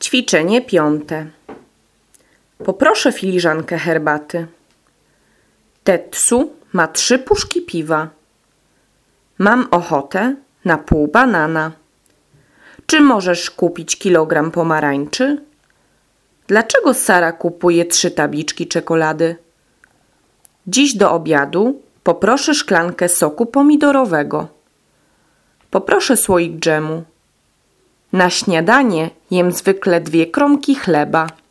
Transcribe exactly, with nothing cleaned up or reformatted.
Ćwiczenie piąte. Poproszę filiżankę herbaty. Tetsu ma trzy puszki piwa. Mam ochotę na pół banana. Czy możesz kupić kilogram pomarańczy? Dlaczego Sara kupuje trzy tabliczki czekolady? Dziś do obiadu poproszę szklankę soku pomidorowego. Poproszę słoik dżemu. Na śniadanie jem zwykle dwie kromki chleba.